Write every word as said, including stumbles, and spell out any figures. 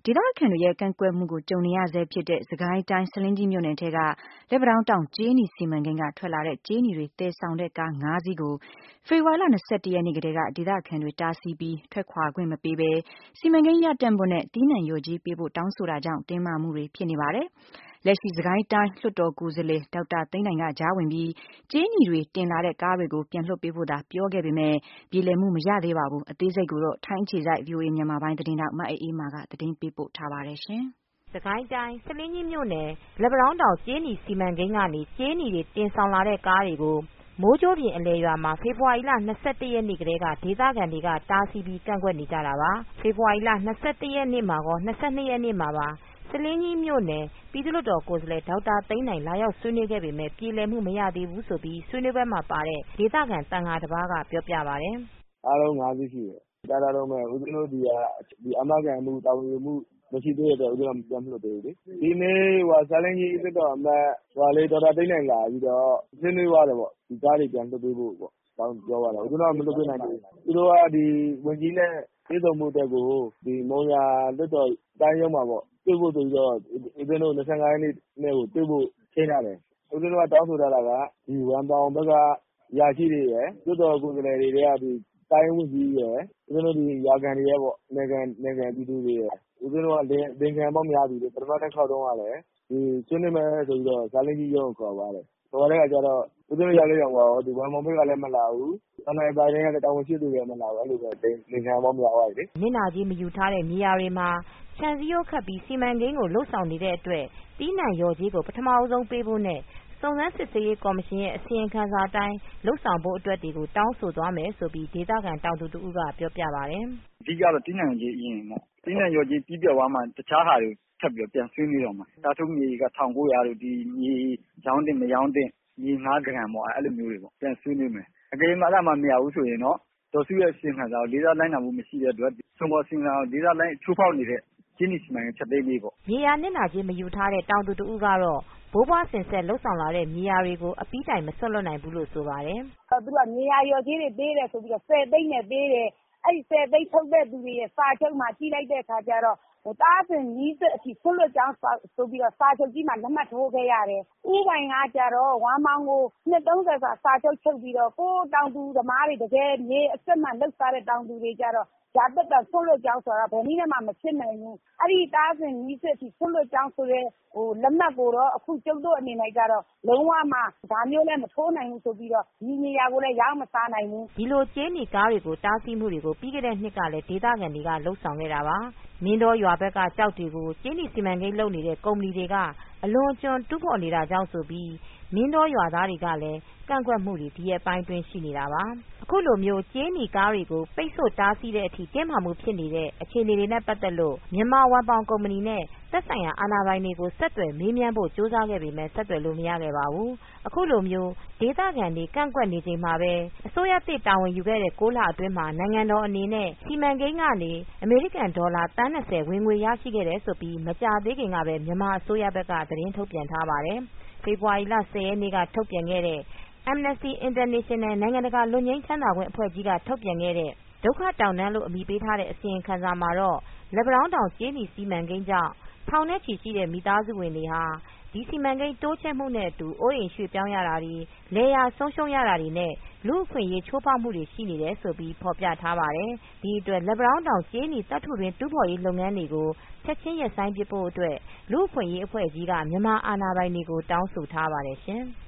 ဒေသခံတွေရဲ့ကန့်ကွက်မှုကိုကြုံနေရဆဲဖြစ်တဲ့စစ်ကိုင်းတိုင်းဆားလင်းကြီးမြို့နယ်ထဲကလက်ပံတောင်းတောင်ကြေးနီစီမံကိန်းကထွက်လာတဲ့ကြေးနီတွေသယ်ဆောင်တဲ့ကား ငါးစီးကိုဖေဖော်ဝါရီလ ၂၁ ရက်နေ့ကတည်းကဒေသခံတွေတားဆီးပြီးထွက်ခွာခွင့်မပေးဘဲစီမံကိန်းရပ်တန့်ဖို့နဲ့သီးနှံလျော်ကြေးပေးဖို့တောင်းဆိုတာကြောင့်တင်းမာမှုတွေဖြစ်နေပါတယ်။လက်ရှိစစ်ကိုင်းတိုင်းလွှတ်တော်ကိုယ်စားလှယ်ဒေါက်တာသိန်းနိုင်ကကြားဝင်ပြီးကြေးနီတွေတင်လာတဲ့ကားတွေကိုပြန်လွှတ်ပေးဖို့သာပြောခဲ့ပေမဲ့ပြေလည်မှုမရသေးပါဘူး။အသေးစိတ်ကိုတော့ထိုင်းအခြေစိုက် ဗွီအိုအေမြန်မာပိုင်းသတင်းထောက်မအေးအေးမာကသတင်းပေးပို့ထားပါတယ်။စစ်ကိုင်းတိုင်းဆားလင်းကြီးမြို့နယ်လက်ပံတောင်းတောင်ကြေးနီစီမံကိန်းကနေကြေးနီတွေတင်ဆောင်လာတဲ့ကားတွေကိုမိုးကြိုးပြင်အလယ်ရွာမှာဖေဖေါ်ဝါရီလ ၂၁ ရက်နေ့ကတည်းကဒေသခံတွေကတားဆီးပြီးကန့်ကွက်နေကြတာပါ။ဖေဖေါ်ဝါရီလ ၂၁ ရက်နေ့မှာကော၂၂ ရက်နေ့မှာပါဆားလင်းကြီးမြို့နယ်ပြည်သူ့လွှတ်တော်ကိုယ်စားလှယ်ဒေါက်တာသိန်းနိုင်လာရောက်ဆွေးနွေးခဲ့ပေမဲ့ပြေလည်မှုမရသေးဘူးဆိုပြီးဆွေးနွေးပွဲမှာပါတဲ့ဒေသခံသံဃာတပါးကပြောပြပါတယ်။အားလုံး ငါးစီးရှိတယ်။ကြားတာတော့မဲ့ဦးဇင်းတို့ဒီကဒီအမကန်မှုတာဝန်ယူမှုမရှိသေးတဲ့အတွက်ဦးဇင်းတို့ပြန်မလို့သေးဘူးလေ။ဒီနေ့ဟိုဆားလင်းကြီးလွှတ်တော်အမတ်ဟိုလေဒေါက်တာသိန်းနိုင်လာပြီးတော့ဆွေးနွေးသွားတယ်ပေါ့။ဒီကားတွေပြန်လွှတ်ပေးဖို့ပေါ့။တောင်းပြောသွားတာဦးဇင်းတို့ကမလွှတ်ပေးနိုင်ဘူး။သူတို့ကဒီဝင်ကြီးနဲ့ပြည်သူ့မှုတက်ကိုဒီမုံရလွှတ်တော်တိုင်းရုံးမှာပေါ့တွေ့ဖို့ဆိုပြီးတော့ဦးဇင်းတို့၂၅ရက်နေ့နဲ့ကိုတွေ့ဖို့ချိန်ထားတယ်။ဦးဇင်းတို့ကတောင်းဆိုထားတာကဒီဝမ်ပေါင်ဘက်ကရရှိတွေရယ်လွှတ်တော်ကိုယ်စားလှယ်တွေကဒီတိုင်းဝန်ကြီးရယ်ဦးဇင်းတို့ဒီရာခံတွေရယ်ပေါ့နေကန်နေကန်ပြည်သူတွေရယ်ဦးဇင်းတို့ကလင်ခံပေါင်းများပြီလေပထမတစ်ခေါက်တုန်းကလည်းဒီဆွေးနွေးမယ်ဆိုပြီးတော့ဇာလင်းကြီးရုံးကိုခေါ်ပါတယ်ခေါ်တဲ့အခါကျတော့ဦးဇင်းတို့ရောက်လေရောက်တော့ဒီဝမ်ပေါင်ဘက်ကလည်းမလာဘူးတနင်္လာပိုင်းကလည်းတောင်းဝန်ရှိသူတွေမလာဘူးအဲ့လိုပဲလင်ခံပေါင်းများသွားပြီလေမျက်နှာကြီးမယူထားတဲ့မြေယာတွေမှာခြံစည်းရိုးခတ်ပြီးစီမံကိန်းကိုလှုပ်ဆောင်နေတဲ့အတွက်တီးနှံလျော်ကြေးကိုပထမအဆုံးပေးဖို့နဲ့စုံစမ်းစစ်ဆေးရေးကော်မရှင်ရဲ့အစီရင်ခံစာအတိုင်းလုပ်ဆောင်ဖို့အတွက်တွေကိုတောင်းဆိုသွားမယ်ဆိုပြီးဒေသခံတောင်သူတဦးကပြောပြပါတယ်။အဓိကတော့တီးနှံရေးအရင်ပေါ့တီးနှံလျော်ကြေးပြီးပြတ်သွားမှတခြားဟာတွေထပ်ပြီးပြန်ဆွေးနွေးတော့မှာတာထုမြေက၁၉၀၀တို့ဒီမြေရောင်းတင်မရောင်းတင်မြေငါးဂရမ်ပေါ့အဲ့လိုမျိုးတွေပေါ့ပြန်ဆွေးနွေးမယ်အကယ်၍အဲ့ဒါမှမရဘူးဆိုရင်တော့ဒေါ်စုရဲ့အစီရင်ခံစာကိုလေးစားလိုက်နာမှုမရှိတဲ့အတွက်ဆုံးပေါ်အစီရင်ခံစာကိုလေးစားလိုက်ချိုးဖောက်နေတဲ့ကျင်းနီစီမံကိန်းချက်သိမ်းလေးပေါ့မြေယာနစ်နာခြင်းမယူထားတဲ့တောင်သူတဦးကတော့ဘိုးဘွားဆင်ဆက်လှုပ်ဆောင်လာတဲ့မြေယာတွေကိုအပြီးတိုင်မဆွတ်လွတ်နိုင်ဘူးလို့ဆိုပါတယ်။သူကမြေယာရော်ကြီးတွေပေးတယ်ဆိုပြီးတော့ဆယ်သိန်းနဲ့ပေးတယ်အဲ့ဒီဆယ်သိန်းထုတ်တဲ့သူတွေရဲ့စာချုပ်မှာကြီးလိုက်တဲ့အခါကျတော့ဟိုတားစင်နီးစက်အထိဆွတ်လွတ်ကြောင်းဆိုပြီးတော့စာချုပ်ကြီးမှာလက်မှတ်ထိုးခဲ့ရတယ်။ဥပိုင်ကကြတော့ဝမ်မောင်ကိုနှစ်သုံးဆယ်စာစာချုပ်ချုပ်ပြီးတော့ကိုတောင်သူဓမားတွေတကယ်မြေအစစ်မှန်လှုပ်ရှားတဲ့တောင်သူတွေကြတော့ဓာတ်တက်တာဆွတ်လွတ်ကြောင်းဆိုတာဘယ်နည်းနဲ့မှမဖြစ်နိုင်ဘူးအဲ့ဒီတားစင်နီးစက်အထိဆွတ်လွတ်ကြောင်းဆိုရဲဟိုလက်မှတ်ကိုတော့အခုကျုပ်တို့အနေနဲ့ကြတော့လုံးဝမှဒါမျိုးလည်းမထိုးနိုင်ဘူးဆိုပြီးတော့ဒီနေရာကိုလည်းရောင်းမစားနိုင်ဘူးဒီလိုကျင်းနီကားတွေကိုတားဆီးမှုတွေကိုပြီးခဲ့တဲ့နှစ်ကလည်းဒေသခံတွေကလှုပ်ဆောင်ခဲ့တာပါမင်းတော်ရွာဘက်ကကြောက်တွေကိုကျင်းနီစီမံကိန်းလုပ်နေတဲ့ကုမ္ပဏီတွေကအလွန်ကျွံတူးဖော်နေတာကြောင့်ဆိုပြီးမင်းတော်ရွာသားတွေကလည်းကန့်ကွက်မှုတွေဒီရက်ပိုင်းတွင်းရှိနေတာပါအခုလိုမျိုးကျင်းနီကားတွေကိုပိတ်ဆို့တားဆီးတဲ့အထိတင်းမာမှုဖြစ်နေတဲ့အခြေအနေတွေနဲ့ပတ်သက်လို့မြန်မာဝမ်ပေါင်ကုမ္ပဏီနဲ့သက်ဆိုင်ရာအာဏာပိုင်တွေကိုဆက်သွယ်မေးမြန်းဖို့ကြိုးစားခဲ့ပေမဲ့ဆက်သွယ်လို့မရခဲ့ပါဘူးအခုလိုမျိုးဒေသခံတွေကန့်ကွက်နေချိန်မှာပဲအစိုးရသစ်တာဝန်ယူခဲ့တဲ့ကိုးလအတွင်းမှာနိုင်ငံတော်အနေနဲ့စီမံကိန်းကနေအမေရိကန်ဒေါ်လာသန်း၂၀ဝင်ငွေရရှိခဲ့တယ်ဆိုပြီးမကြာသေးခင်ကပဲမြန်မာအစိုးရဘက်ကသတင်းထုတ်ပြန်ထားပါတယ်ဖေဖေါ်ဝါရီလ၁၀ရက်နေ့ကထုတ်ပြန်ခဲ့တဲ့ Amnesty International နိုင်ငံတကာလွတ်ငြိမ်းချမ်းသာခွင့်အဖွဲ့ကြီးကထုတ်ပြန်ခဲ့တဲ့ဒုက္ခတောင်တန်းလို့အမည်ပေးထားတဲ့အစီရင်ခံစာမှာတော့လက်ပံတောင်းတောင်ကြေးနီစီမံကိန်းကြောင့်ထောင်နဲ့ချီရှိတဲ့မိသားစုဝင်တွေဟာဒီစီမံကိန်းတိုးချဲ့မှုနဲ့အတူအိုးအိမ်ရွှေ့ပြောင်းရတာတွေလယ်ယာဆုံးရှုံးရတာတွေနဲ့လူ့အခွင့်အရေးချိုးဖောက်မှုတွေရှိနေတယ်ဆိုပြီးဖော်ပြထားပါတယ်ဒီအတွက်လက်ပံတောင်းတောင်ကြေးနီသတ္တုတွင်းတူးဖော်ရေးလုပ်ငန်းတွေကိုချက်ချင်းရပ်ဆိုင်းပစ်ဖို့အတွက်လူ့အခွင့်အရေးအဖွဲ့ကြီးကမြန်မာအာဏာပိုင်တွေကိုတောင်းဆိုထားပါတယ်ရှင်။